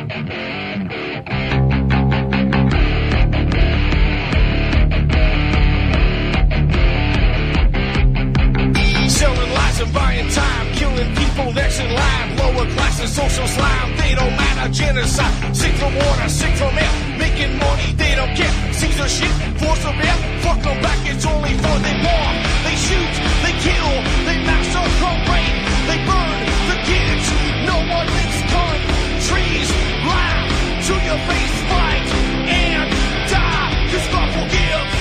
Selling lies and buying time, killing people next in line. Lower class and social slime, they don't matter. Genocide, sick from water, sick from air. Making money, they don't care. Caesar shit, force of air. Fuck them back, it's only for they bomb. They shoot, they kill, they massacre, rape. They burn the kids, no one makes countries. Lie to your face, fight and die, 'cause God forgives.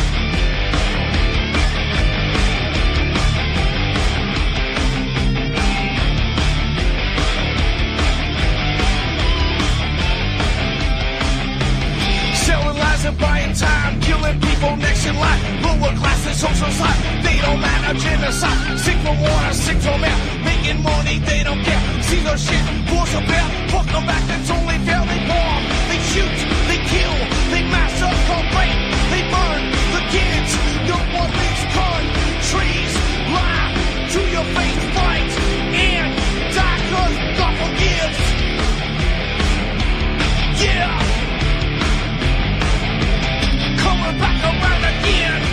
Selling lies and buying time, killing people next in line. Lower class and social side, they don't matter. Genocide, sick from water, sick from air. Making money, they don't care. See their shit, force of air. Fuck them back, that's only fair. They bomb, they shoot, they kill, they massacre, rape. They burn the kids, no one makes countries. Lie to your face, fight and die, 'cause God forgives. Yeah. Coming back around again.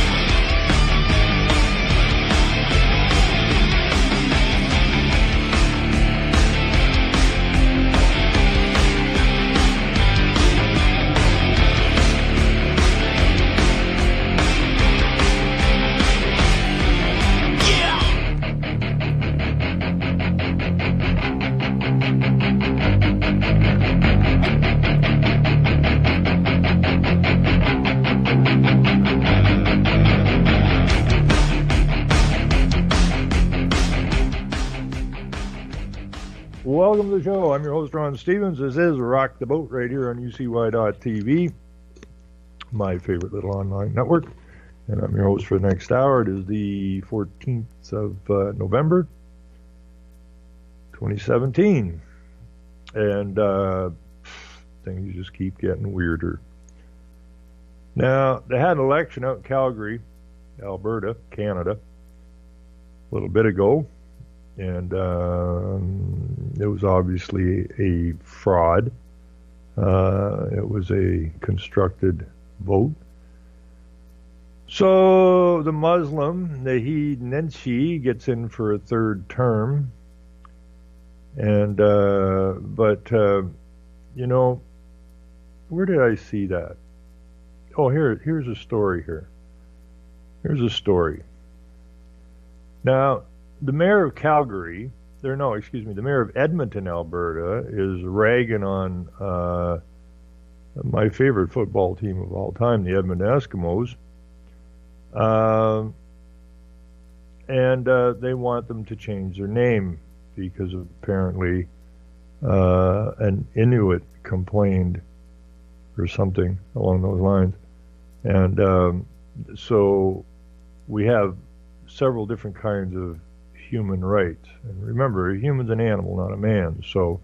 Welcome to the show. I'm your host, Ron Stevens. This is Rock the Boat right here on UCY.TV, my favorite little online network. And I'm your host for the next hour. It is the 14th of November, 2017. And things just keep getting weirder. Now, they had an election out in Calgary, Alberta, Canada, a little bit ago. And it was obviously a fraud. It was a constructed vote. So the Muslim, Naheed Nenshi, gets in for a third term. And, you know, where did I see that? Oh, here's a story here. Here's a story. Now, the mayor of Calgary, the mayor of Edmonton, Alberta, is ragging on my favorite football team of all time, the Edmonton Eskimos. And they want them to change their name because apparently an Inuit complained or something along those lines. And so we have several different kinds of human rights. And remember, a human's an animal, not a man. So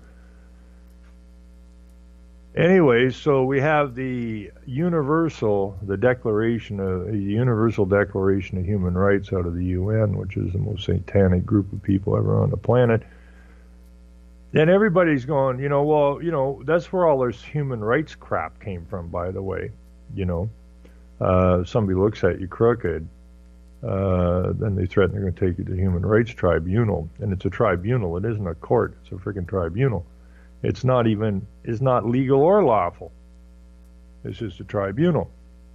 anyway, so we have the Universal Declaration of Human Rights out of the UN, which is the most satanic group of people ever on the planet. And everybody's going, that's where all this human rights crap came from, by the way. Somebody looks at you crooked, then they threaten they're going to take you to the Human Rights Tribunal. And it's a tribunal. It isn't a court. It's a freaking tribunal. It's not legal or lawful. It's just a tribunal.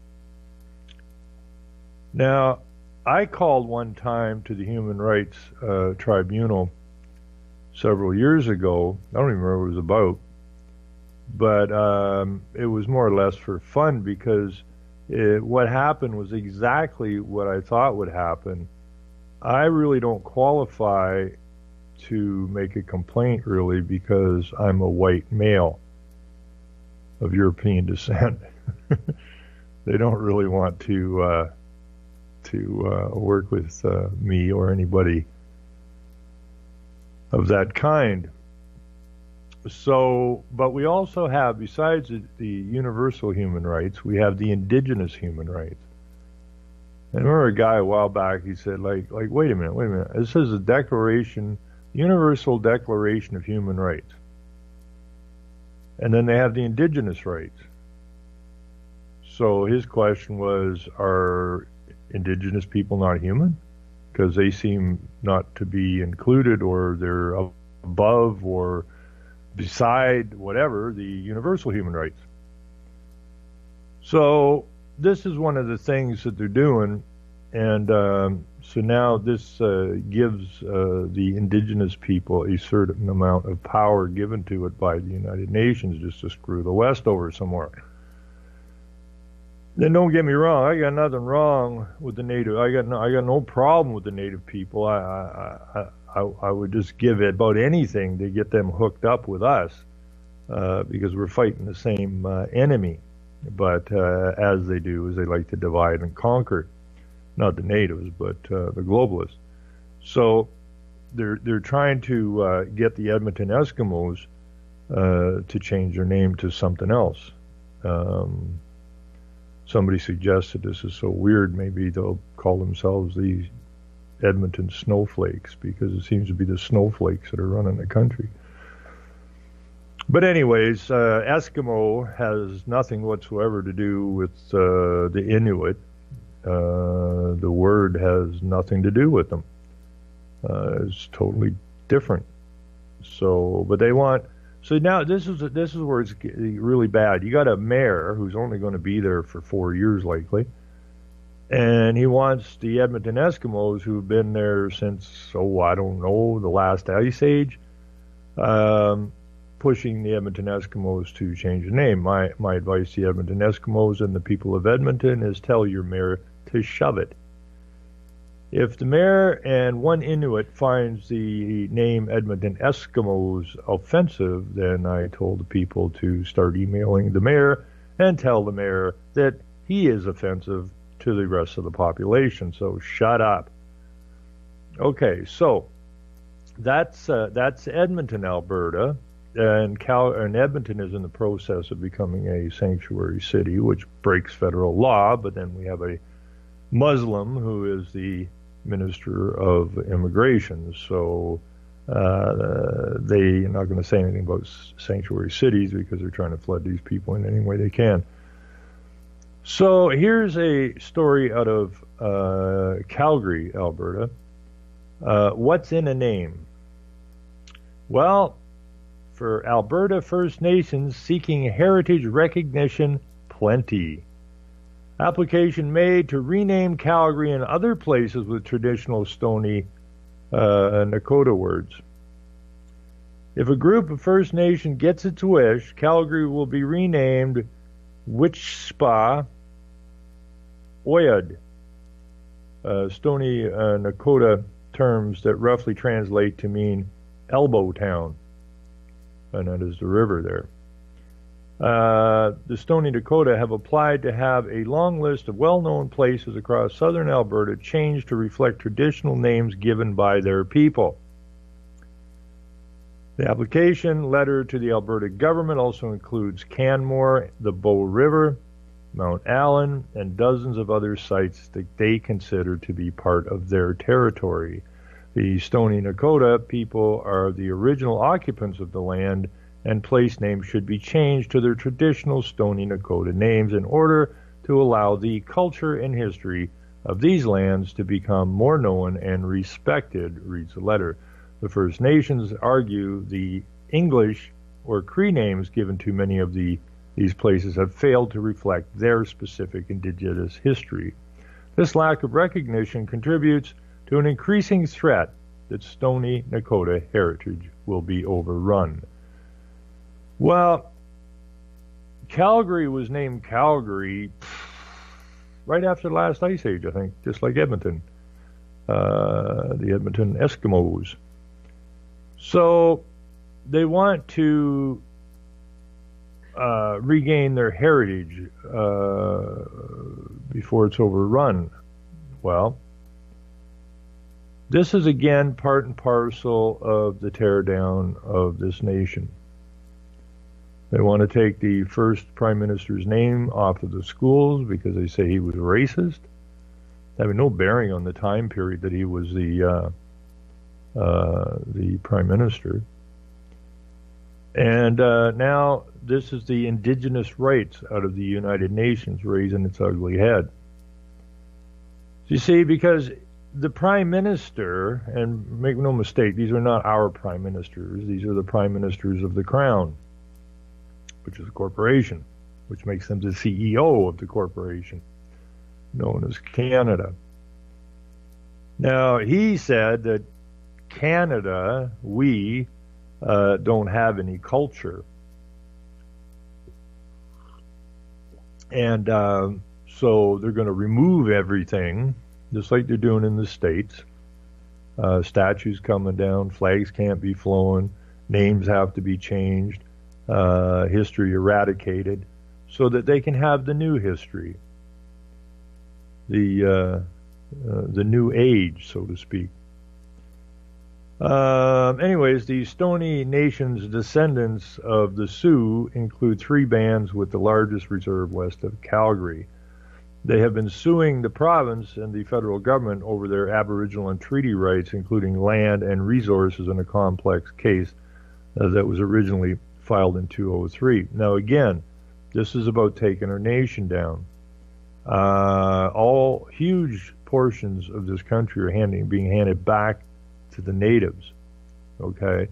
Now, I called one time to the Human Rights Tribunal several years ago. I don't even remember what it was about. But it was more or less for fun because what happened was exactly what I thought would happen. I really don't qualify to make a complaint, really, because I'm a white male of European descent. They don't really want to work with me or anybody of that kind. So, but we also have, besides the universal human rights, we have the indigenous human rights. And I remember a guy a while back, he said, like, wait a minute. This is a Universal Declaration of Human Rights. And then they have the indigenous rights. So his question was, are indigenous people not human? Because they seem not to be included, or they're above or beside whatever the universal human rights. So this is one of the things that they're doing, and so now this gives the indigenous people a certain amount of power given to it by the United Nations just to screw the West over some more. Then don't get me wrong, I got nothing wrong with the native. I got no problem with the native people. I would just give about anything to get them hooked up with us because we're fighting the same enemy. But as they do, is they like to divide and conquer, not the natives, but the globalists. So they're trying to get the Edmonton Eskimos to change their name to something else. Somebody suggested this is so weird, maybe they'll call themselves the Edmonton Snowflakes, because it seems to be the snowflakes that are running the country. But anyways, Eskimo has nothing whatsoever to do with the Inuit. The word has nothing to do with them. It's totally different. So, but they want. So now this is where it's really bad. You got a mayor who's only going to be there for 4 years likely, and he wants the Edmonton Eskimos, who've been there since, I don't know, the last ice age, pushing the Edmonton Eskimos to change the name. My advice to the Edmonton Eskimos and the people of Edmonton is tell your mayor to shove it. If the mayor and one Inuit finds the name Edmonton Eskimos offensive, then I told the people to start emailing the mayor and tell the mayor that he is offensive to the rest of the population. So shut up. Okay, so that's Edmonton, Alberta, and Edmonton is in the process of becoming a sanctuary city, which breaks federal law. But then we have a Muslim who is the Minister of Immigration, so they're not going to say anything about sanctuary cities because they're trying to flood these people in any way they can. So here's a story out of Calgary, Alberta. What's in a name? Well, for Alberta First Nations seeking heritage recognition, plenty. Application made to rename Calgary and other places with traditional Stoney Nakota words. If a group of First Nation gets its wish, Calgary will be renamed Wichspa Oyad, Stoney Nakota terms that roughly translate to mean elbow town, and that is the river there. The Stoney Nakota have applied to have a long list of well-known places across southern Alberta changed to reflect traditional names given by their people. The application letter to the Alberta government also includes Canmore, the Bow River, Mount Allen, and dozens of other sites that they consider to be part of their territory. The Stoney Nakota people are the original occupants of the land, and place names should be changed to their traditional Stoney Nakota names in order to allow the culture and history of these lands to become more known and respected, reads the letter. The First Nations argue the English or Cree names given to many of these places have failed to reflect their specific indigenous history. This lack of recognition contributes to an increasing threat that Stoney Nakota heritage will be overrun. Well, Calgary was named Calgary right after the last ice age, I think, just like Edmonton, the Edmonton Eskimos. So they want to regain their heritage before it's overrun. Well, this is again part and parcel of the teardown of this nation. They want to take the first prime minister's name off of the schools because they say he was racist, having no bearing on the time period that he was the prime minister. And now this is the indigenous rights out of the United Nations raising its ugly head. You see, because the prime minister, and make no mistake, these are not our prime ministers, these are the prime ministers of the crown, which is a corporation, which makes them the CEO of the corporation, known as Canada. Now, he said that Canada, we don't have any culture. And so they're going to remove everything, just like they're doing in the States. Statues coming down, flags can't be flown, names have to be changed, history eradicated, so that they can have the new history, the new age, so to speak. Anyways, the Stoney Nation's descendants of the Sioux include 3 bands with the largest reserve west of Calgary. They have been suing the province and the federal government over their Aboriginal and treaty rights, including land and resources, in a complex case that was originally filed in 2003. Now, again, this is about taking our nation down. All huge portions of this country are being handed back to the natives, okay,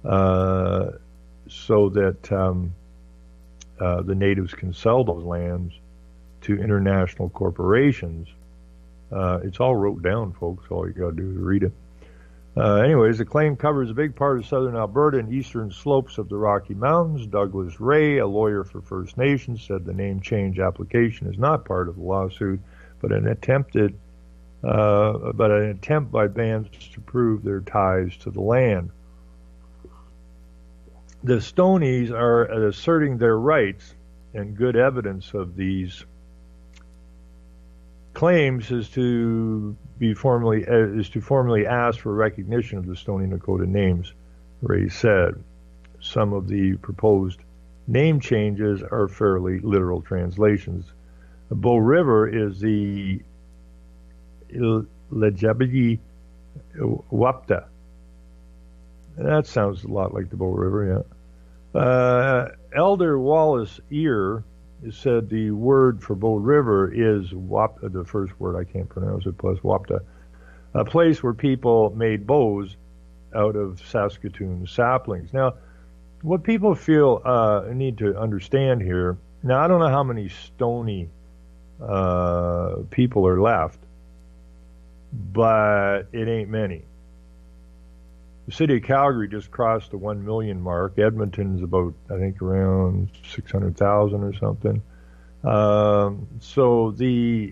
so that the natives can sell those lands to international corporations. It's all wrote down, folks. All you got to do is read it. Anyways, the claim covers a big part of southern Alberta and eastern slopes of the Rocky Mountains. Douglas Ray, a lawyer for First Nations, said the name change application is not part of the lawsuit, but an attempt by bands to prove their ties to the land. The Stonies are asserting their rights, and good evidence of these claims is to formally ask for recognition of the Stoney Nakoda names, Ray said. Some of the proposed name changes are fairly literal translations. Bow River is the Lejabidi Wapta. That sounds a lot like the Bow River, yeah. Elder Wallace Ear said the word for Bow River is Wapta, the first word, I can't pronounce it, plus Wapta, a place where people made bows out of Saskatoon saplings. Now, what people feel need to understand here, now I don't know how many Stoney people are left, but it ain't many. The city of Calgary just crossed the 1 million mark. Edmonton's about, I think, around 600,000 or something. So the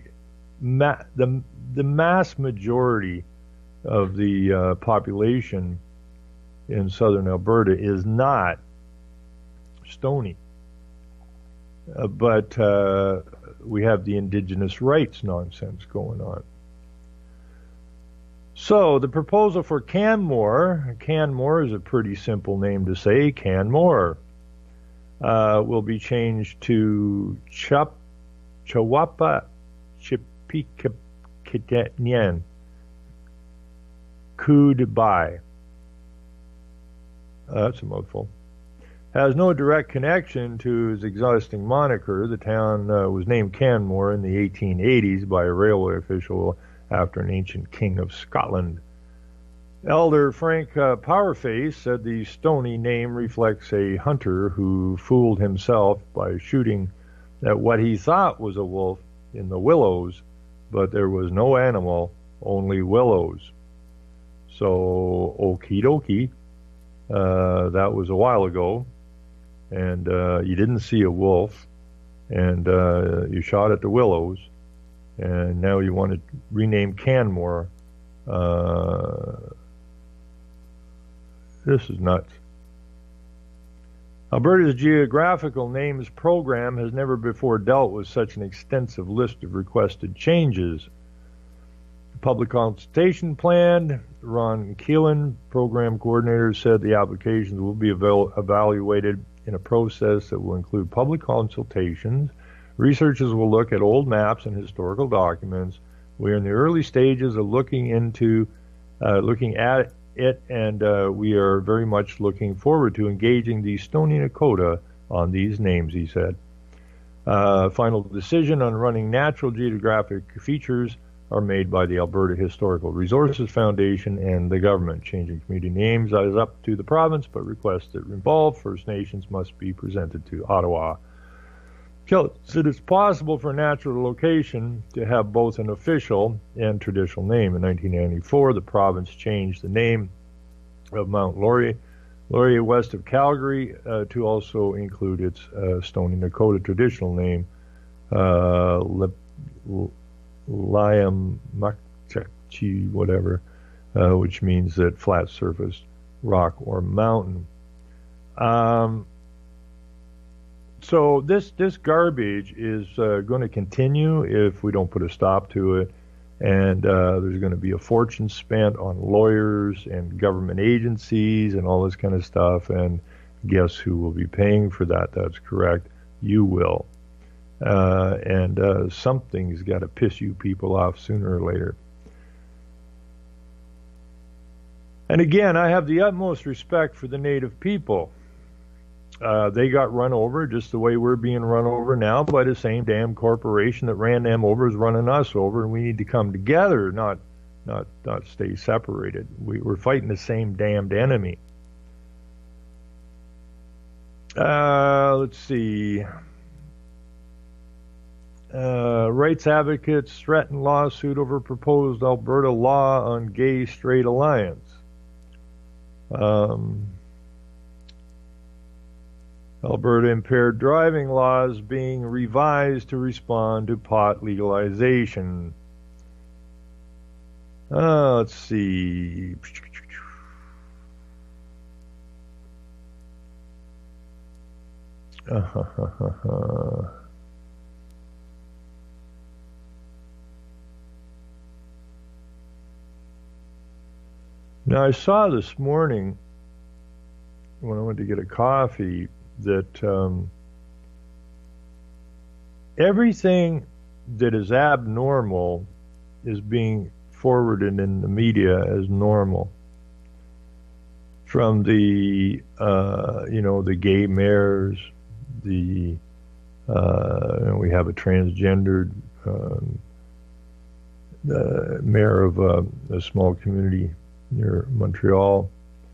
mass majority of the population in southern Alberta is not Stoney. But we have the indigenous rights nonsense going on. So the proposal for Canmore is a pretty simple name to say, Canmore, will be changed to Chawapa Chipikitnyan Kudubai. That's a mouthful. Has no direct connection to his existing moniker. The town was named Canmore in the 1880s by a railway official after an ancient king of Scotland. Elder Frank Powerface said the Stoney name reflects a hunter who fooled himself by shooting at what he thought was a wolf in the willows, but there was no animal, only willows. So, okie dokie, that was a while ago, and you didn't see a wolf, and you shot at the willows, and now you want to rename Canmore. This is nuts. Alberta's Geographical Names Program has never before dealt with such an extensive list of requested changes. The public consultation plan, Ron Keelan, program coordinator, said the applications will be evaluated in a process that will include public consultations. Researchers will look at old maps and historical documents. We are in the early stages of looking at it, and we are very much looking forward to engaging the Stoney Nakoda on these names, he said. Final decision on running natural geographic features are made by the Alberta Historical Resources Foundation and the government. Changing community names is up to the province, but requests that involve First Nations must be presented to Ottawa. So it is possible for a natural location to have both an official and traditional name. In 1994, the province changed the name of Mount Laurier west of Calgary, to also include its Stoney Nakoda traditional name, Liamakchekchi, whatever, which means that flat surface, rock, or mountain. So this garbage is going to continue if we don't put a stop to it, and there's going to be a fortune spent on lawyers and government agencies and all this kind of stuff, and guess who will be paying for that? That's correct, you will. And something's got to piss you people off sooner or later. And again, I have the utmost respect for the Native people. They got run over just the way we're being run over now by the same damn corporation that ran them over is running us over, and we need to come together, not stay separated. We're fighting the same damned enemy. Let's see. Rights advocates threaten lawsuit over proposed Alberta law on gay-straight alliance. Alberta impaired driving laws being revised to respond to pot legalization. Let's see. Now, I saw this morning when I went to get a coffee that everything that is abnormal is being forwarded in the media as normal. From the the gay mayors, we have a transgendered mayor of a small community near Montreal.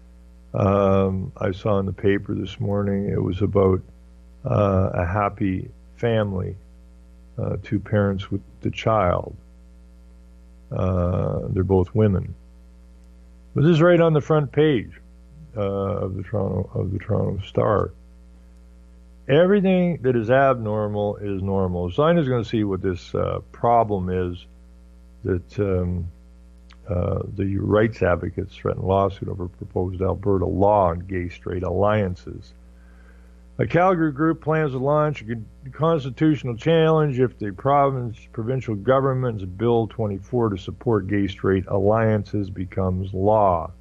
I saw in the paper this morning it was about a happy family, two parents with the child. They're both women. But this is right on the front page of the Toronto Star. Everything that is abnormal is normal. Zina's going to see what this problem is that the rights advocates threaten lawsuit over proposed Alberta law on gay-straight alliances. A Calgary group plans to launch a constitutional challenge if the provincial government's Bill 24 to support gay-straight alliances becomes law.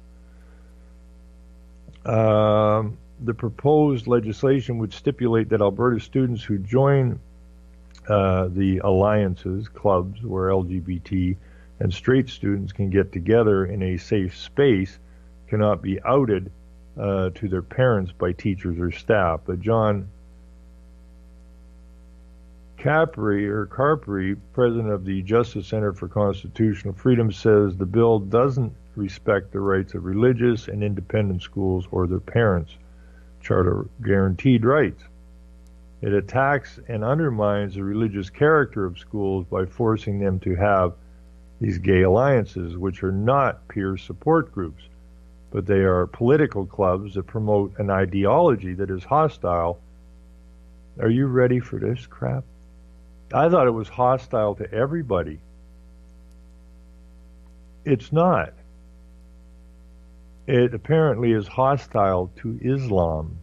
The proposed legislation would stipulate that Alberta students who join the alliances, clubs where LGBT and straight students can get together in a safe space, cannot be outed to their parents by teachers or staff. But John Carpri, president of the Justice Center for Constitutional Freedom, says the bill doesn't respect the rights of religious and independent schools or their parents' charter guaranteed rights. It attacks and undermines the religious character of schools by forcing them to have these gay alliances, which are not peer support groups, but they are political clubs that promote an ideology that is hostile. Are you ready for this crap? I thought it was hostile to everybody. It's not. It apparently is hostile to Islam.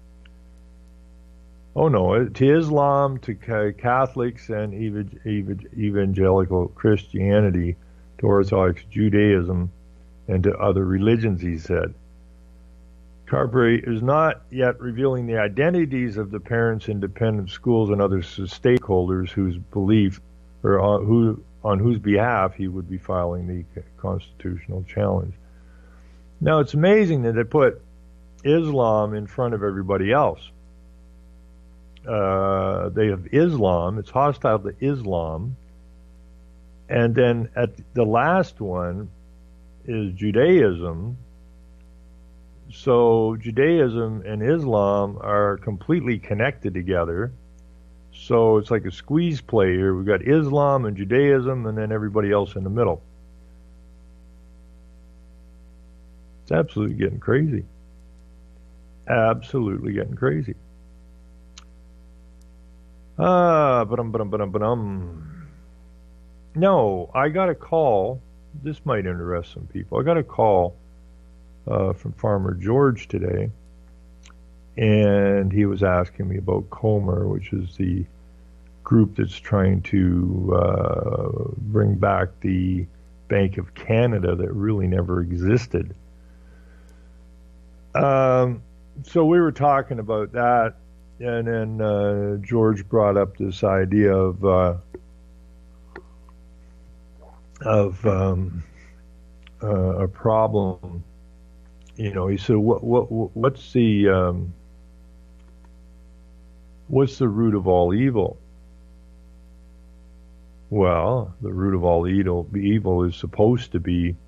Oh no, to Islam, to Catholics and evangelical Christianity, to Orthodox Judaism, and to other religions, he said. Carberry is not yet revealing the identities of the parents, independent schools, and other stakeholders whose belief or on whose behalf he would be filing the constitutional challenge. Now, it's amazing that they put Islam in front of everybody else. They have Islam, it's hostile to Islam. And then at the last one is Judaism. So Judaism and Islam are completely connected together. So it's like a squeeze play here. We've got Islam and Judaism and then everybody else in the middle. It's absolutely getting crazy. Absolutely getting crazy. No, I got a call. This might interest some people. I got a call from Farmer George today, and he was asking me about Comer, which is the group that's trying to bring back the Bank of Canada that really never existed. So we were talking about that, and then George brought up this idea of a problem. You know, he said, what's the root of all evil? Well, the root of all evil is supposed to be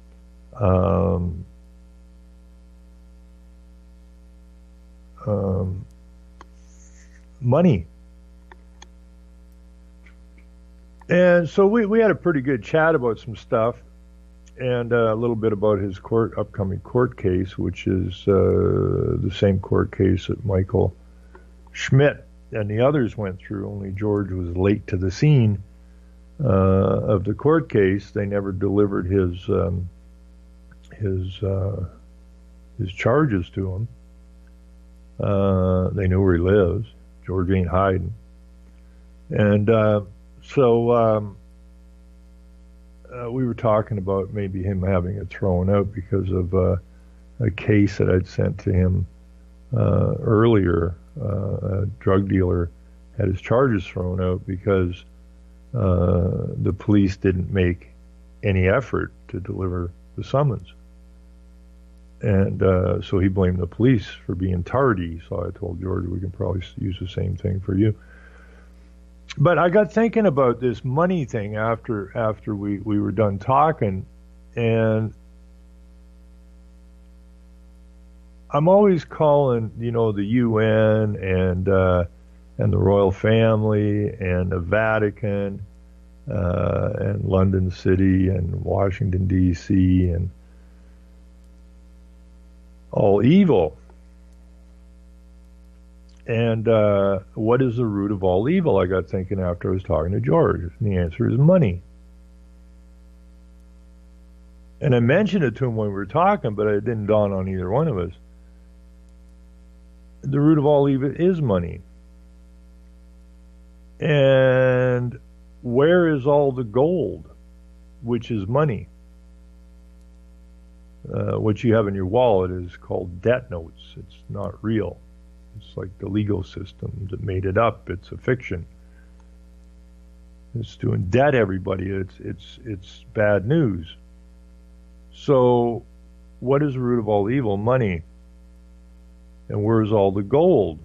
money. And so we had a pretty good chat about some stuff, and a little bit about his upcoming court case, which is the same court case that Michael Schmidt and the others went through, only George was late to the scene of the court case. They never delivered his charges to him. They know where he lives. George ain't hiding. And so we were talking about maybe him having it thrown out because of a case that I'd sent to him earlier. A drug dealer had his charges thrown out because the police didn't make any effort to deliver the summons. And so he blamed the police for being tardy. So I told George we can probably use the same thing for you. But I got thinking about this money thing after we were done talking, and I'm always calling, the UN and the royal family and the Vatican and London City and Washington D.C. and all evil. And what is the root of all evil? I got thinking after I was talking to George. And the answer is money. And I mentioned it to him when we were talking, but it didn't dawn on either one of us. The root of all evil is money. And where is all the gold, which is money? What you have in your wallet is called debt notes. It's not real. It's like the legal system that made it up. It's a fiction. It's to indebt everybody. It's bad news. So, what is the root of all evil? Money. And where's all the gold?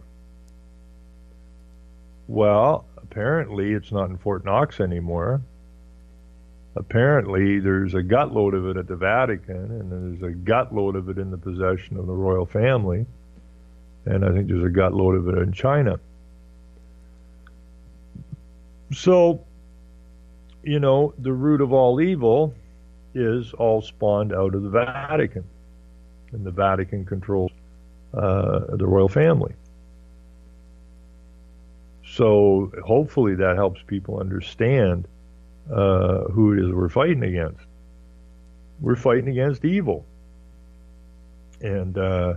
Well, apparently it's not in Fort Knox anymore. Apparently there's a gutload of it at the Vatican, and there's a gutload of it in the possession of the royal family. And I think there's a gutload of it in China. So, the root of all evil is all spawned out of the Vatican. And the Vatican controls the royal family. So hopefully that helps people understand who it is we're fighting against. We're fighting against evil. And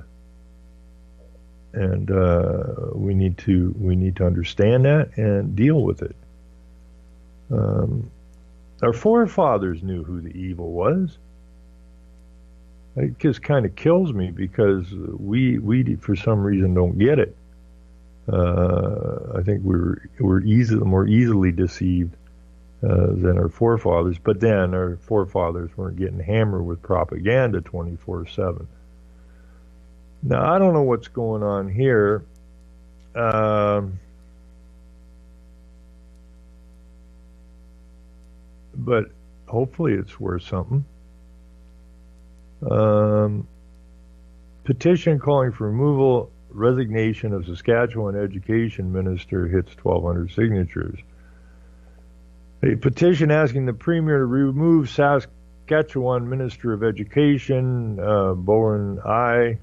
we need to understand that and deal with it. Our forefathers knew who the evil was. It just kind of kills me because we for some reason don't get it. I think we're more easily deceived than our forefathers. But then our forefathers weren't getting hammered with propaganda 24/7. Now, I don't know what's going on here. But hopefully it's worth something. Petition calling for resignation of Saskatchewan Education Minister hits 1,200 signatures. A petition asking the Premier to remove Saskatchewan Minister of Education, Bowen I,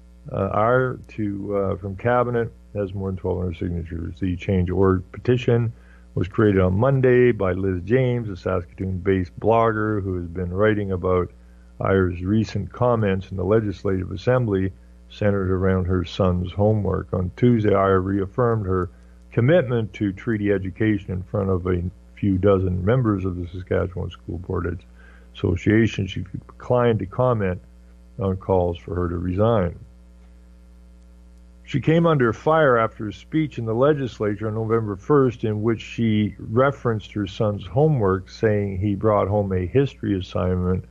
from Cabinet has more than 1,200 signatures. The change.org petition was created on Monday by Liz James, a Saskatoon-based blogger who has been writing about Eyre's recent comments in the Legislative Assembly centered around her son's homework. On Tuesday, Eyre reaffirmed her commitment to treaty education in front of a few dozen members of the Saskatchewan School Board Association. She declined to comment on calls for her to resign. She came under fire after a speech in the legislature on November 1st in which she referenced her son's homework, saying he brought home a history assignment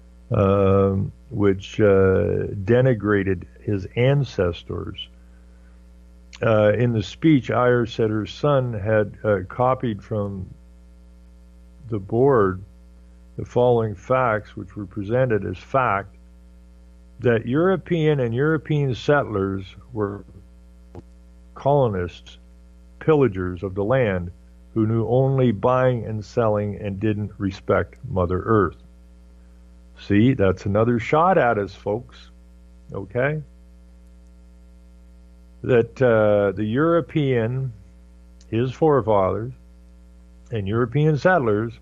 which denigrated his ancestors. In the speech, Eyre said her son had copied from the board the following facts, which were presented as fact, that European settlers were colonists, pillagers of the land, who knew only buying and selling and didn't respect Mother Earth. See, that's another shot at us, folks. Okay? That the European, his forefathers, and European settlers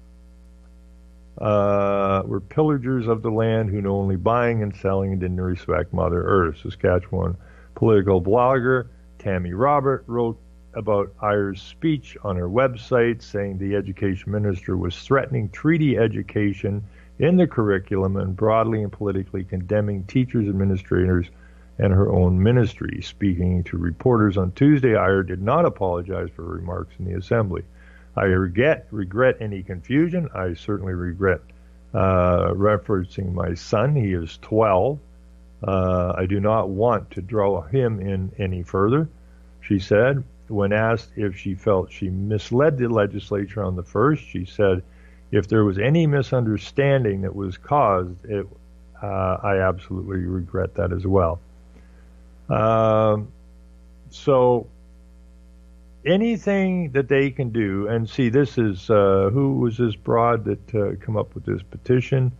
were pillagers of the land who knew only buying and selling and didn't respect Mother Earth. Saskatchewan political blogger Tammy Robert wrote about Eyre's speech on her website, saying the education minister was threatening treaty education in the curriculum and broadly and politically condemning teachers, administrators, and her own ministry. Speaking to reporters on Tuesday, Eyre did not apologize for her remarks in the assembly. I regret any confusion. I certainly regret referencing my son. He is 12. I do not want to draw him in any further, she said. When asked if she felt she misled the legislature on the first, she said, if there was any misunderstanding that was caused, I absolutely regret that as well. So anything that they can do, and see, this is, who was this broad that come up with this petition?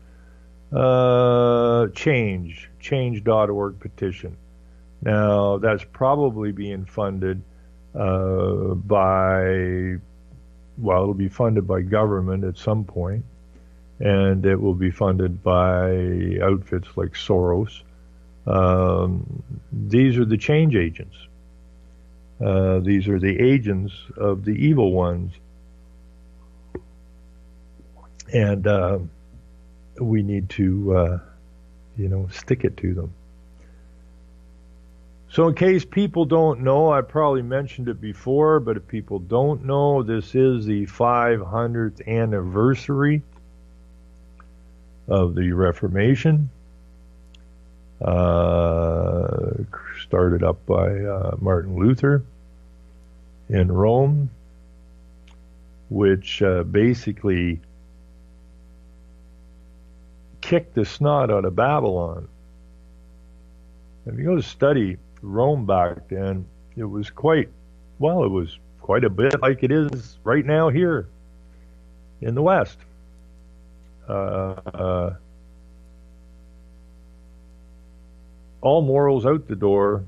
Change.org petition. Now, that's probably being funded it'll be funded by government at some point, and it will be funded by outfits like Soros. These are the change agents. These are the agents of the evil ones. And we need to, stick it to them. So in case people don't know, I probably mentioned it before, but if people don't know, this is the 500th anniversary of the Reformation. Started up by Martin Luther in Rome, which basically kicked the snot out of Babylon. If you go to study Rome back then, it was quite a bit like it is right now here in the West. All morals out the door.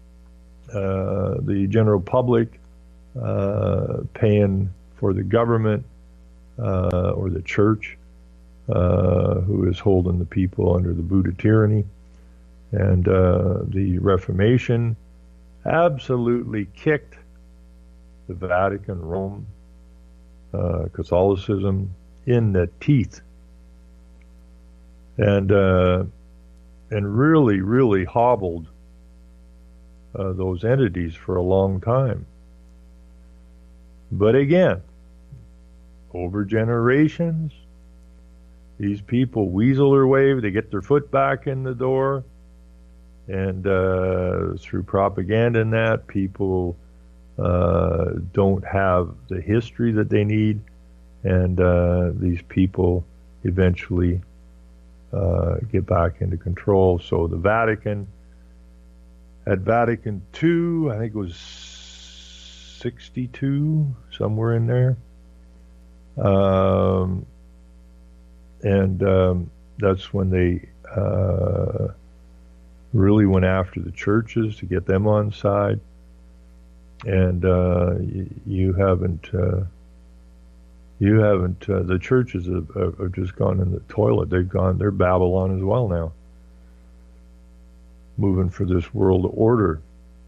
The general public paying for the government or the church, who is holding the people under the boot of tyranny. And the Reformation absolutely kicked the Vatican, Rome, Catholicism in the teeth, and really, really hobbled those entities for a long time. But again, over generations, these people weasel their way, they get their foot back in the door, and through propaganda and that, people don't have the history that they need, and these people eventually get back into control. So the Vatican, at Vatican II, I think it was 62, somewhere in there, that's when they really went after the churches to get them on side. And you haven't, the churches have just gone in the toilet. They're Babylon as well now, moving for this world order.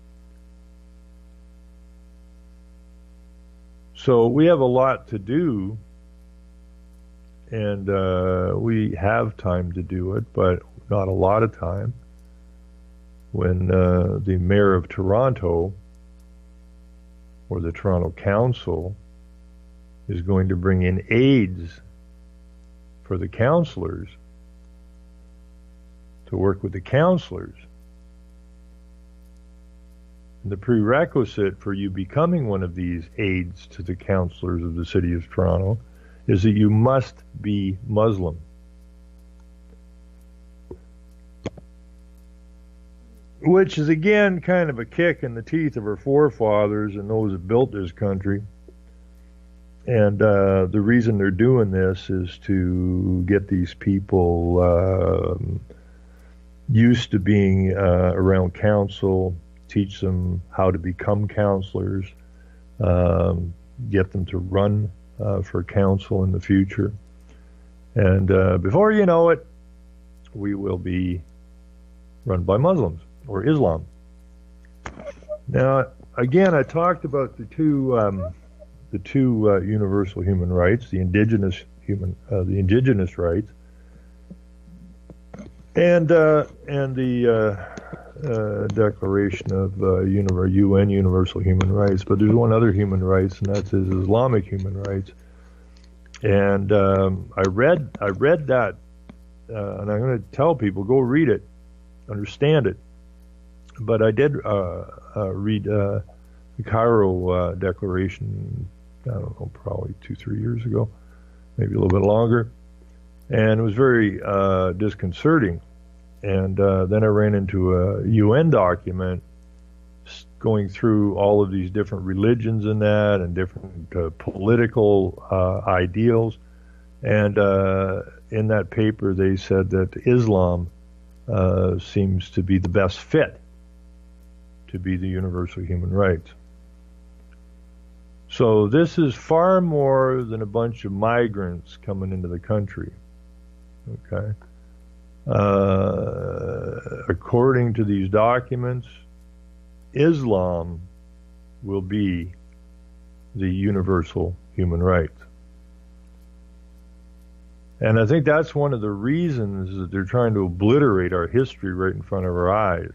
So we have a lot to do, and we have time to do it, but not a lot of time. When the mayor of Toronto, or the Toronto Council, is going to bring in aides for the councillors to work with the councillors. And the prerequisite for you becoming one of these aides to the councillors of the City of Toronto is that you must be Muslim. Which is, again, kind of a kick in the teeth of our forefathers and those that built this country. And the reason they're doing this is to get these people used to being around council, teach them how to become counselors, get them to run for council in the future. And before you know it, we will be run by Muslims or Islam. Now, again, I talked about the two universal human rights, the indigenous rights, and the Declaration of UN Universal Human Rights. But there's one other human rights, and that's Islamic human rights. And I read that, and I'm going to tell people, go read it, understand it. But I did read the Cairo Declaration, I don't know, probably 2-3 years ago, maybe a little bit longer, and it was very disconcerting. And then I ran into a UN document going through all of these different religions in that and different political ideals. And in that paper, they said that Islam seems to be the best fit to be the universal human rights. So this is far more than a bunch of migrants coming into the country. Okay. According to these documents, Islam will be the universal human rights. And I think that's one of the reasons that they're trying to obliterate our history right in front of our eyes.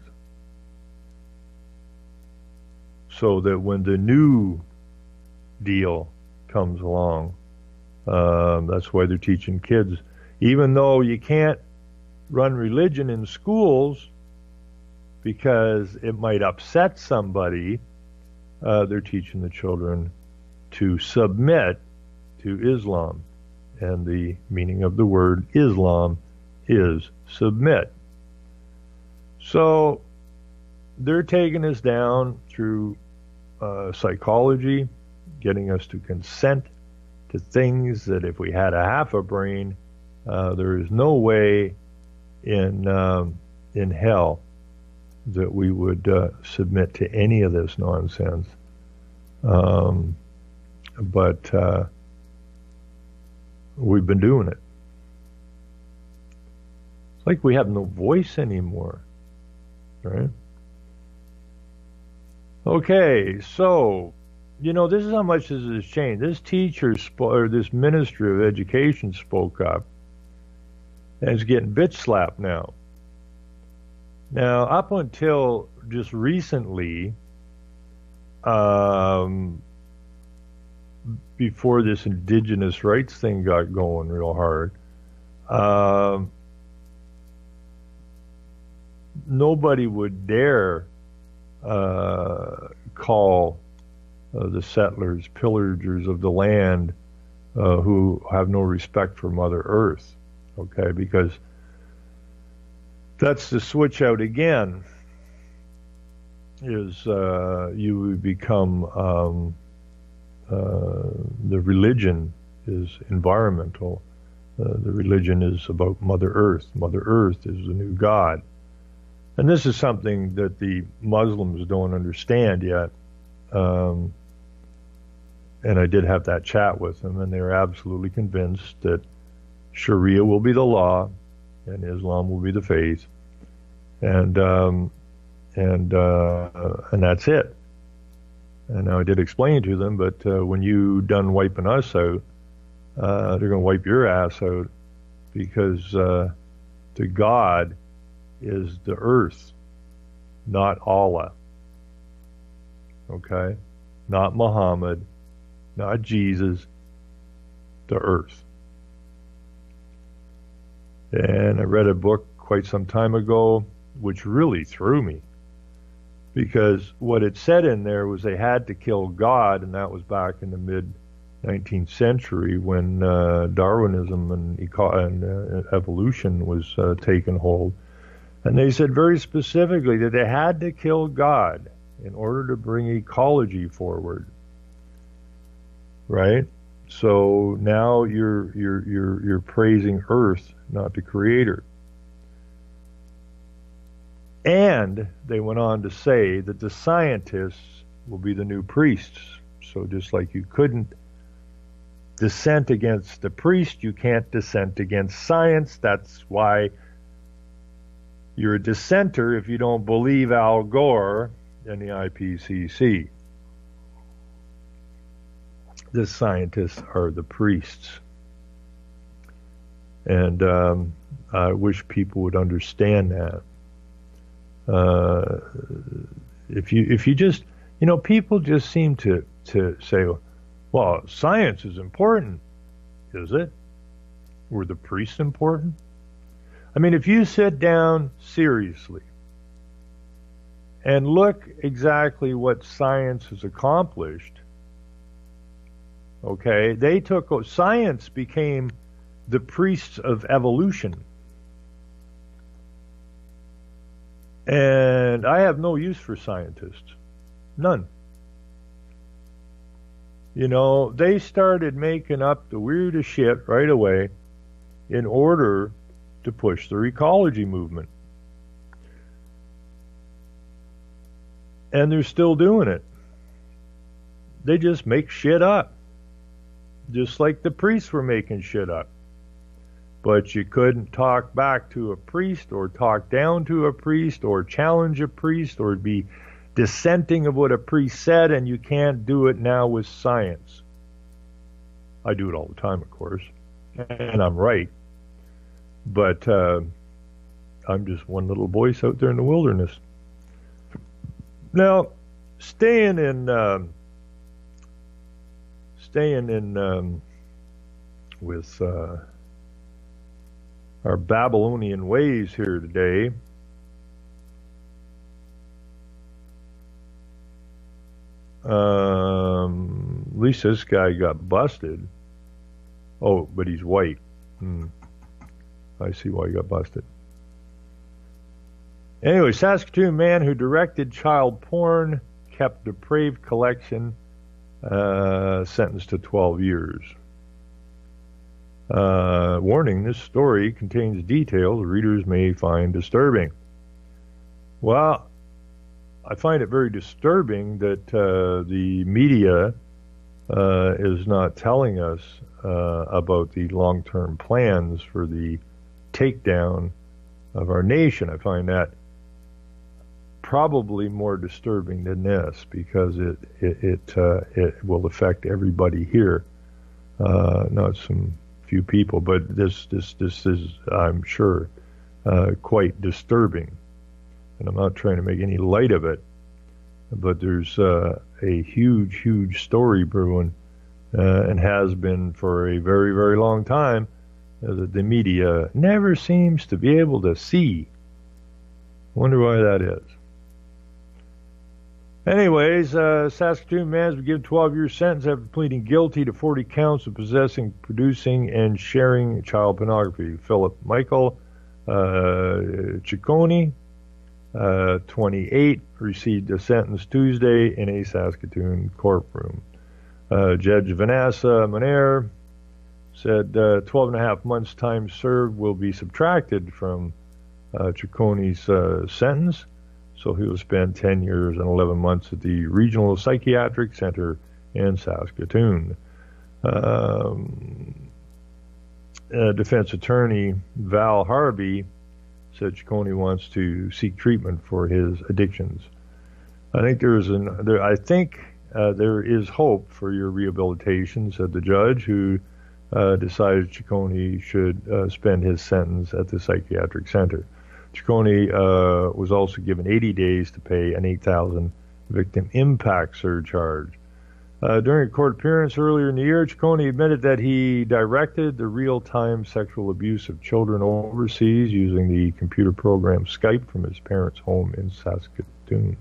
So that when the new deal comes along, that's why they're teaching kids, even though you can't run religion in schools because it might upset somebody, they're teaching the children to submit to Islam. And the meaning of the word Islam is submit. So they're taking us down through psychology, getting us to consent to things that if we had a half a brain, there is no way in hell that we would submit to any of this nonsense. But we've been doing it. It's like we have no voice anymore, right? Okay, so, this is how much this has changed. This teacher, or this Minister of Education spoke up, and is getting bitch slapped now. Now, up until just recently, before this indigenous rights thing got going real hard, nobody would dare call the settlers pillagers of the land who have no respect for Mother Earth, okay? Because that's the switch out again, is you would become, the religion is environmental. The religion is about Mother Earth. Mother Earth is the new God. And this is something that the Muslims don't understand yet. And I did have that chat with them, and they're absolutely convinced that Sharia will be the law and Islam will be the faith. And that's it. And now I did explain to them, but when you done wiping us out, they're going to wipe your ass out, because the God is the earth, not Allah. Okay? Not Muhammad, not Jesus, the earth. And I read a book quite some time ago, which really threw me, because what it said in there was they had to kill God, and that was back in the mid-19th century when Darwinism and evolution was taking hold. And they said very specifically that they had to kill God in order to bring ecology forward, right? So now you're praising Earth, not the Creator. And they went on to say that the scientists will be the new priests. So just like you couldn't dissent against the priest, you can't dissent against science. That's why you're a dissenter if you don't believe Al Gore and the IPCC. The scientists are the priests. And I wish people would understand that. If you just, people just seem to say, well, science is important. Is it? Were the priests important? I mean, if you sit down seriously and look exactly what science has accomplished, okay, science became the priests of evolution. And I have no use for scientists. None. They started making up the weirdest shit right away in order to push the ecology movement. And they're still doing it. They just make shit up. Just like the priests were making shit up. But you couldn't talk back to a priest or talk down to a priest or challenge a priest or be dissenting of what a priest said, and you can't do it now with science. I do it all the time, of course, and I'm right. But I'm just one little voice out there in the wilderness. Now, staying in with our Babylonian ways here today. At least this guy got busted. Oh, but he's white. I see why he got busted. Anyway, Saskatoon man who directed child porn, kept depraved collection, sentenced to 12 years. Warning, this story contains details readers may find disturbing. Well, I find it very disturbing that the media is not telling us about the long-term plans for the takedown of our nation. I find that probably more disturbing than this, because it will affect everybody here, not some few people, but this is, I'm sure, quite disturbing. And I'm not trying to make any light of it, but there's a huge story brewing, and has been for a very, very long time, that the media never seems to be able to see. Wonder why that is. Anyways, Saskatoon man has been given a 12-year sentence after pleading guilty to 40 counts of possessing, producing, and sharing child pornography. Philip Michael Ciccone, 28, received a sentence Tuesday in a Saskatoon courtroom. Judge Vanessa Monair said 12 and a half months' time served will be subtracted from Ciccone's sentence, so he will spend 10 years and 11 months at the Regional Psychiatric Center in Saskatoon. Defense attorney Val Harvey said Ciccone wants to seek treatment for his addictions. I think there is hope for your rehabilitation, said the judge, who decided Ciccone should spend his sentence at the psychiatric center. Ciccone was also given 80 days to pay an $8,000 victim impact surcharge. During a court appearance earlier in the year, Ciccone admitted that he directed the real-time sexual abuse of children overseas using the computer program Skype from his parents' home in Saskatoon.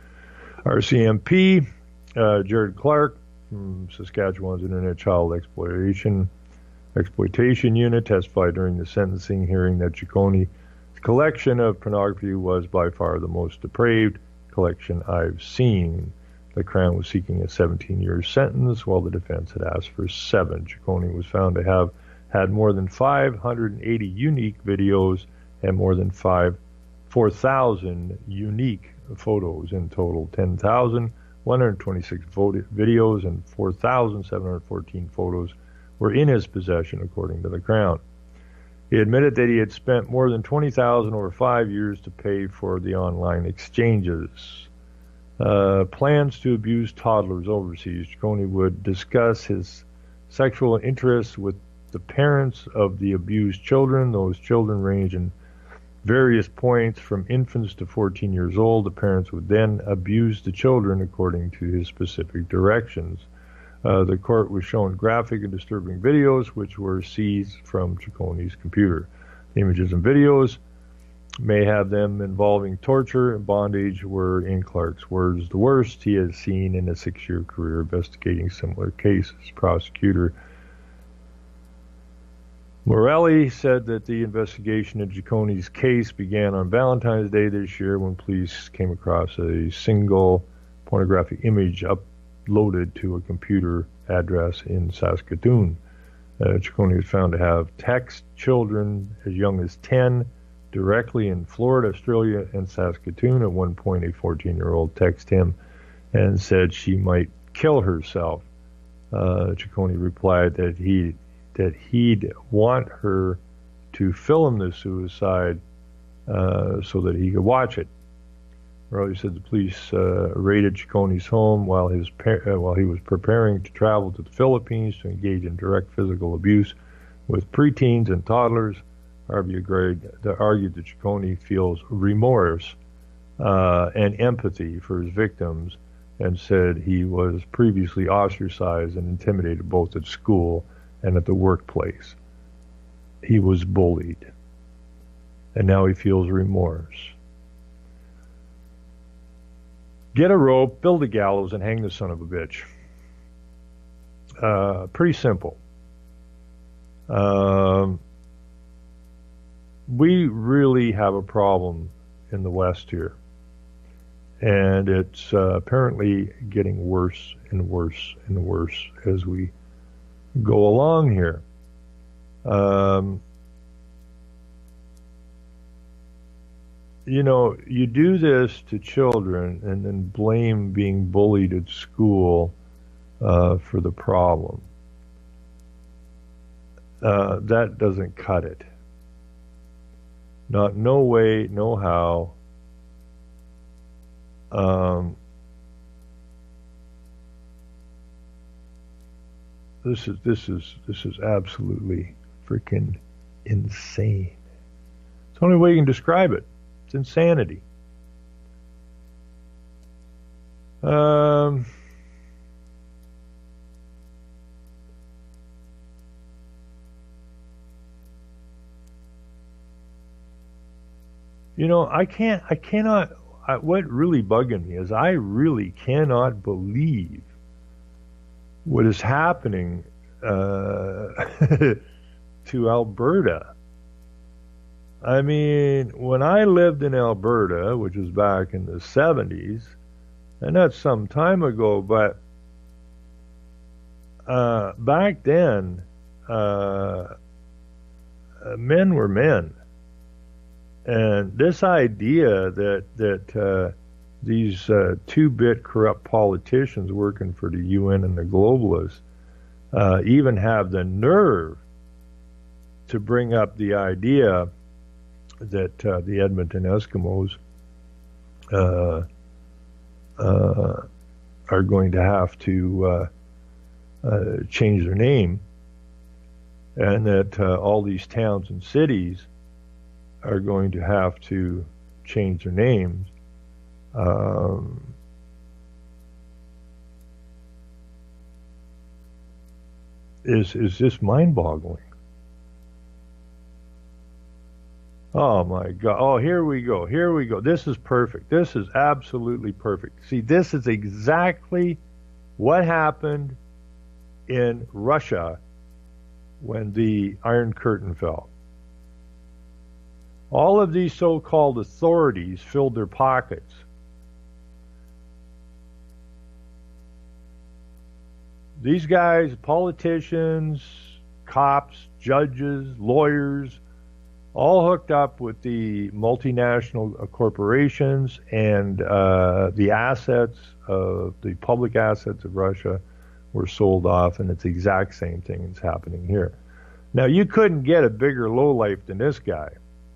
RCMP Jared Clark from Saskatchewan's Internet Child Exploitation Unit testified during the sentencing hearing that Ciccone's collection of pornography was by far the most depraved collection I've seen. The Crown was seeking a 17-year sentence, while the defense had asked for 7. Ciccone was found to have had more than 580 unique videos and more than 4,000 unique photos. In total, 10,126 videos and 4,714 photos were in his possession, according to the Crown. He admitted that he had spent more than $20,000 over 5 years to pay for the online exchanges. Plans to abuse toddlers overseas. Ciccone would discuss his sexual interests with the parents of the abused children. Those children range in various points from infants to 14 years old. The parents would then abuse the children according to his specific directions. The court was shown graphic and disturbing videos which were seized from Ciccone's computer. The images and videos may have them involving torture and bondage were, in Clark's words, the worst he has seen in a 6-year career investigating similar cases. Prosecutor Morelli said that the investigation into Ciccone's case began on Valentine's Day this year when police came across a single pornographic image uploaded to a computer address in Saskatoon. Ciccone was found to have texted children as young as 10 directly in Florida, Australia, and Saskatoon. At one point, a 14-year-old texted him and said she might kill herself. Ciccone replied that he'd want her to film the suicide so that he could watch it. Morelli said the police raided Ciccone's home while he was preparing to travel to the Philippines to engage in direct physical abuse with preteens and toddlers. Harvey argued that Ciccone feels remorse and empathy for his victims and said he was previously ostracized and intimidated both at school and at the workplace. He was bullied, and now he feels remorse. Get a rope, build a gallows, and hang the son of a bitch. Pretty simple. We really have a problem in the West here, and it's apparently getting worse and worse and worse as we go along here. You do this to children and then blame being bullied at school for the problem. That doesn't cut it. No way, no how. This is absolutely freaking insane. It's the only way you can describe it. It's insanity. I cannot, what really bugging me is I really cannot believe what is happening to Alberta. I mean, when I lived in Alberta, which was back in the 70s, and that's some time ago, but back then, men were men. And this idea that these two-bit corrupt politicians working for the UN and the globalists even have the nerve to bring up the idea that the Edmonton Eskimos are going to have to change their name, and that all these towns and cities are going to have to change their names. Is just mind-boggling. Oh my God. Oh, here we go. Here we go. This is perfect. This is absolutely perfect. See, this is exactly what happened in Russia when the Iron Curtain fell. All of these so-called authorities filled their pockets. These guys, politicians, cops, judges, lawyers, all hooked up with the multinational corporations, and the assets of the public assets of Russia were sold off, and it's the exact same thing that's happening here. Now, you couldn't get a bigger lowlife than this guy.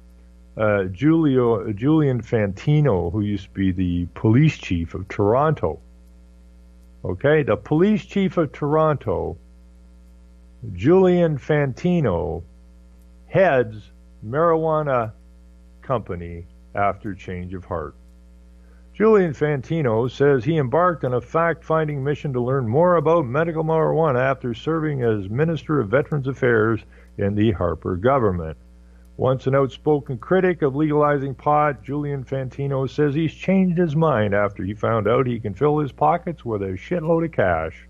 Julian Fantino, who used to be the police chief of Toronto. Okay, the police chief of Toronto, Julian Fantino, heads marijuana company after change of heart. Julian Fantino says he embarked on a fact-finding mission to learn more about medical marijuana after serving as Minister of Veterans Affairs in the Harper government. Once an outspoken critic of legalizing pot, Julian Fantino says he's changed his mind after he found out he can fill his pockets with a shitload of cash.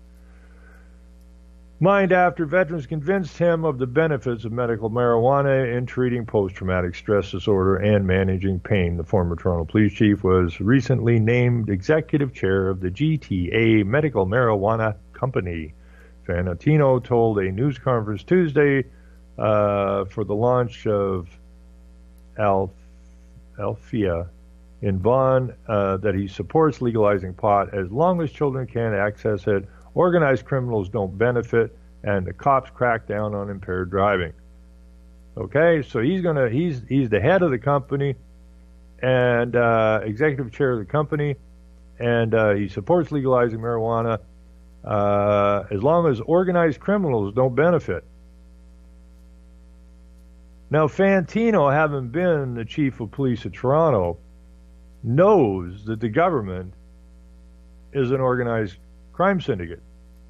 Mind after veterans convinced him of the benefits of medical marijuana in treating post-traumatic stress disorder and managing pain. The former Toronto police chief was recently named executive chair of the GTA Medical Marijuana Company. Fantino told a news conference Tuesday for the launch of Althea in Vaughan that he supports legalizing pot as long as children can access it. Organized criminals don't benefit, and the cops crack down on impaired driving. Okay, so he's the head of the company and executive chair of the company, and he supports legalizing marijuana as long as organized criminals don't benefit. Now, Fantino, having been the chief of police of Toronto, knows that the government is an organized crime syndicate.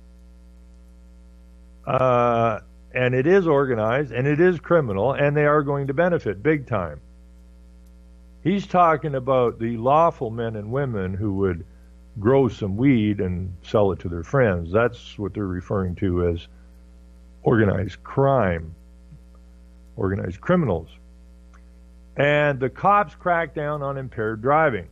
And it is organized, and it is criminal, and they are going to benefit big time. He's talking about the lawful men and women who would grow some weed and sell it to their friends. That's what they're referring to as organized crime, organized criminals. And the cops crack down on impaired driving.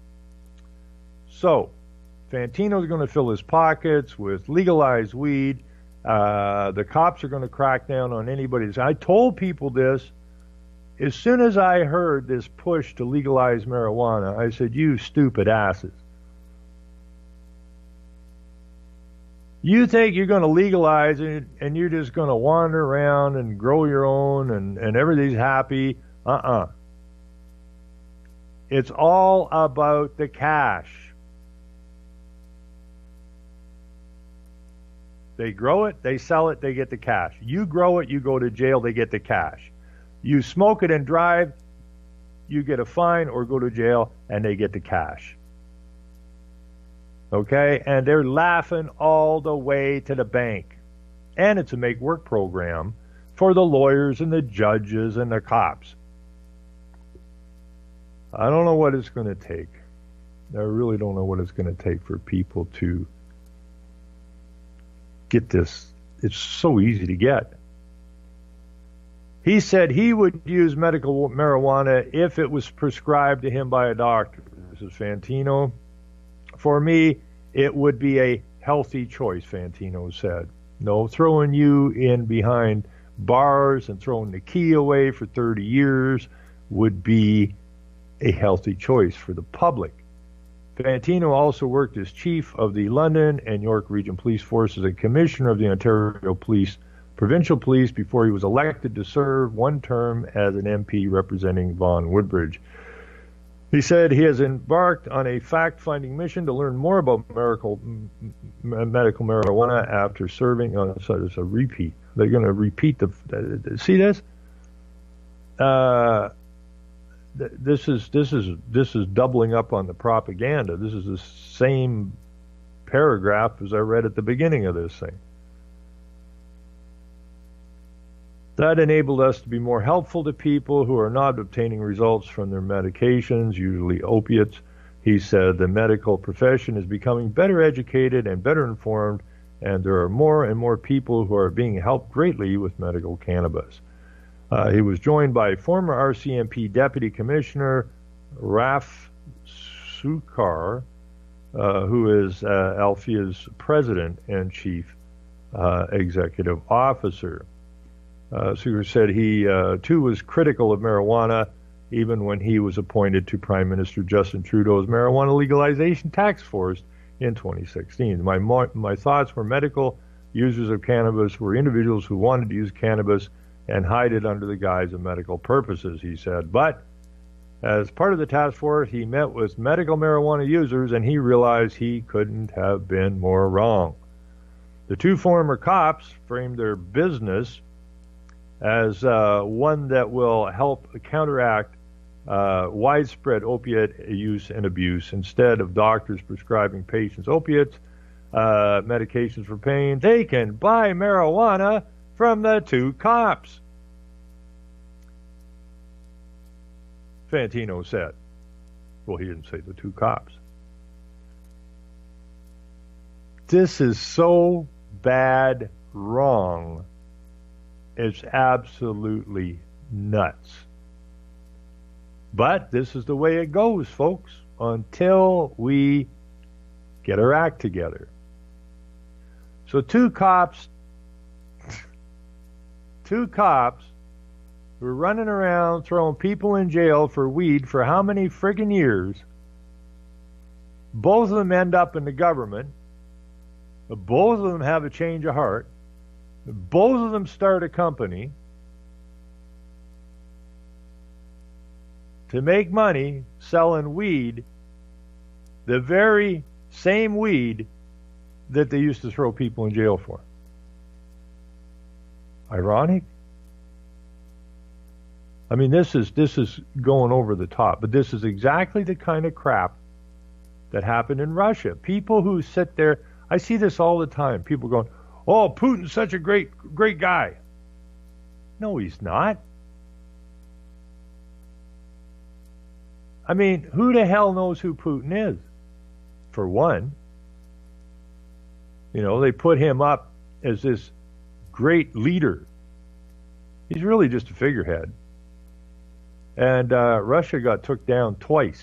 So, Fantino's going to fill his pockets with legalized weed. The cops are going to crack down on anybody. I told people this as soon as I heard this push to legalize marijuana. I said, you stupid asses. You think you're going to legalize it and you're just going to wander around and grow your own and everything's happy. It's all about the cash. They grow it, they sell it, they get the cash. You grow it, you go to jail, they get the cash. You smoke it and drive, you get a fine or go to jail, and they get the cash. Okay? And they're laughing all the way to the bank. And it's a make-work program for the lawyers and the judges and the cops. I don't know what it's going to take. I really don't know what it's going to take for people to get this. It's so easy to get. He said he would use medical marijuana if it was prescribed to him by a doctor. This is Fantino. For me, it would be a healthy choice, Fantino said. No throwing you in behind bars and throwing the key away for 30 years would be a healthy choice for the public. Fantino also worked as chief of the London and York Region Police Forces and commissioner of the Ontario Provincial Police before he was elected to serve one term as an MP representing Vaughan Woodbridge. He said he has embarked on a fact-finding mission to learn more about medical marijuana after serving. So it's a repeat. They're going to repeat see this? This is doubling up on the propaganda. This is the same paragraph as I read at the beginning of this thing. That enabled us to be more helpful to people who are not obtaining results from their medications, usually opiates. He said the medical profession is becoming better educated and better informed, and there are more and more people who are being helped greatly with medical cannabis. He was joined by former RCMP Deputy Commissioner Raf Sukar, who is Althea's president and chief executive officer. Sukar said he, too, was critical of marijuana even when he was appointed to Prime Minister Justin Trudeau's marijuana legalization task force in 2016. My thoughts were medical users of cannabis were individuals who wanted to use cannabis and hide it under the guise of medical purposes, he said. But as part of the task force, he met with medical marijuana users, and he realized he couldn't have been more wrong. The two former cops framed their business as one that will help counteract widespread opiate use and abuse. Instead of doctors prescribing patients opiates, medications for pain, they can buy marijuana from the two cops, Fantino said. Well, he didn't say the two cops. This is so bad wrong. It's absolutely nuts. But this is the way it goes, folks, until we get our act together. So two cops were running around throwing people in jail for weed for how many friggin' years? Both of them end up in the government. Both of them have a change of heart. Both of them start a company to make money selling weed, the very same weed that they used to throw people in jail for. Ironic? I mean, this is going over the top, but this is exactly the kind of crap that happened in Russia. People who sit there, I see this all the time. People going, "Oh, Putin's such a great guy." No, he's not. I mean, who the hell knows who Putin is? For one, they put him up as this great leader. He's really just a figurehead. And Russia got took down twice.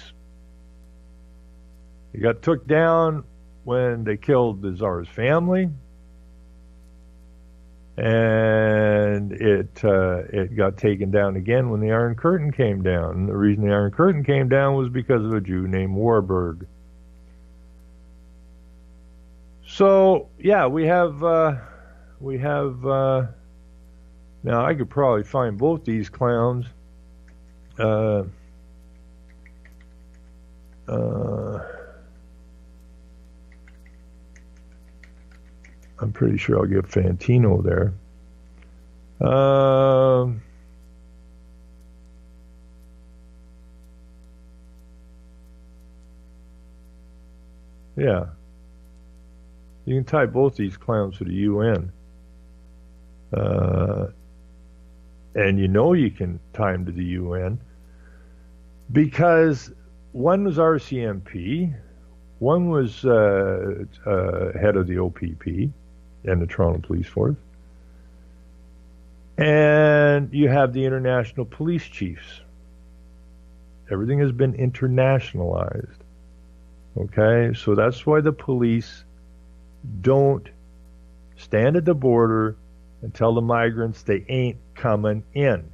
He got took down when they killed the Tsar's family, and it got taken down again when the Iron Curtain came down. And the reason the Iron Curtain came down was because of a Jew named Warburg. So yeah, we have now I could probably find both these clowns. I'm pretty sure I'll get Fantino there. Yeah. You can tie both these clowns to the UN. And you can tie them to the UN Because one was RCMP, one was head of the OPP and the Toronto Police Force, and you have the international police chiefs. Everything has been internationalized. Okay, so that's why the police don't stand at the border and tell the migrants they ain't coming in.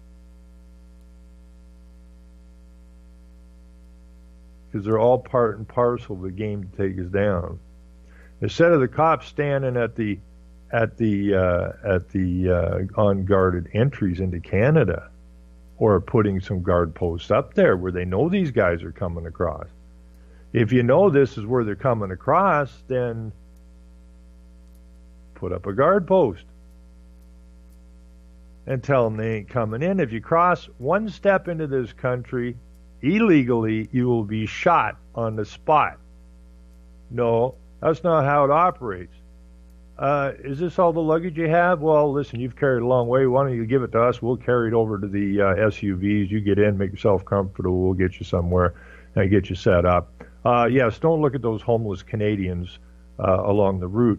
Because they're all part and parcel of the game to take us down. Instead of the cops standing at the unguarded entries into Canada, or putting some guard posts up there where they know these guys are coming across. If you know this is where they're coming across, then put up a guard post and tell them they ain't coming in. If you cross one step into this country illegally, you will be shot on the spot. No, that's not how it operates. Is this all the luggage you have? Well, listen, you've carried a long way. Why don't you give it to us? We'll carry it over to the SUVs. You get in, make yourself comfortable. We'll get you somewhere and get you set up. Yes, don't look at those homeless Canadians along the route.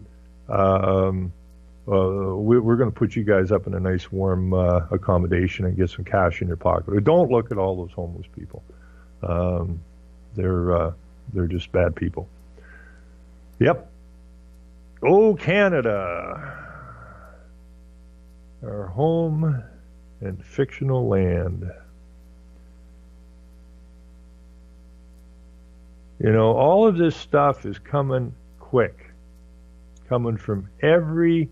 We're going to put you guys up in a nice warm accommodation and get some cash in your pocket. But don't look at all those homeless people. They're just bad people. Yep. Oh, Canada, our home and fictional land. You know, all of this stuff is coming quick, coming from every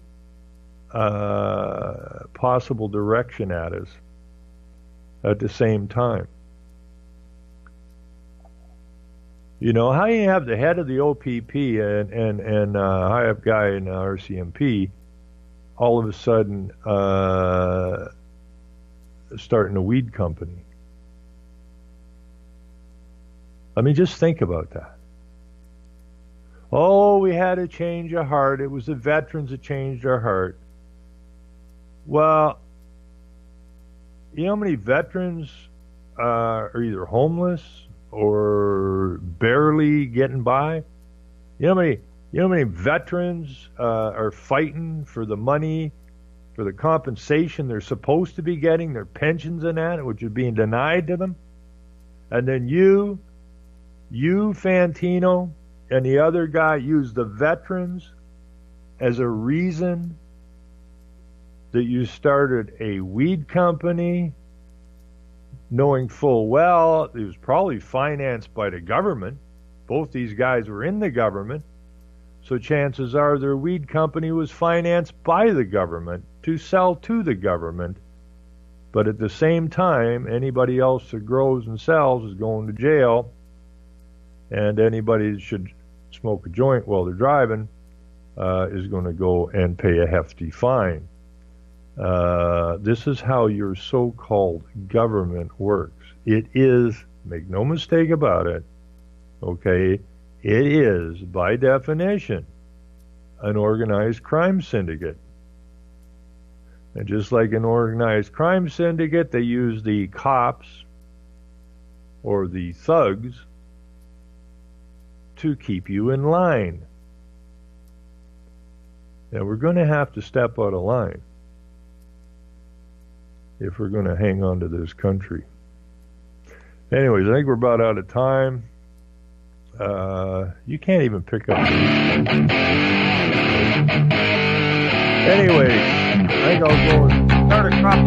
possible direction at us at the same time. You know, how you have the head of the OPP and high-up guy in RCMP all of a sudden starting a weed company. I mean, just think about that. Oh, we had a change of heart. It was the veterans that changed our heart. Well, you know how many veterans are either homeless or barely getting by? You know how many veterans are fighting for the money, for the compensation they're supposed to be getting, their pensions and that, which is being denied to them? And then you, Fantino, and the other guy use the veterans as a reason that you started a weed company, knowing full well it was probably financed by the government. Both these guys were in the government, so chances are their weed company was financed by the government to sell to the government. But at the same time, anybody else that grows and sells is going to jail, and anybody that should smoke a joint while they're driving is going to go and pay a hefty fine. This is how your so-called government works. It is, make no mistake about it, okay, it is, by definition, an organized crime syndicate. And just like an organized crime syndicate, they use the cops or the thugs to keep you in line. Now, we're going to have to step out of line if we're going to hang on to this country. Anyways, I think we're about out of time. You can't even pick up. Anyways, I think I'll go and start a crop.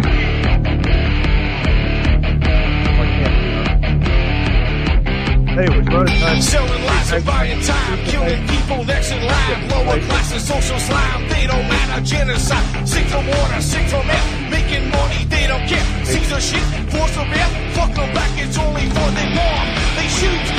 Anyways, we're out of time. Selling lies and buying time, killing people next in line. Lower classes, social slime, they don't matter. Genocide, sick from water, sick from air. Making money, they don't care. Caesar shit, force of air. Fuck them back, it's only for their war. They shoot.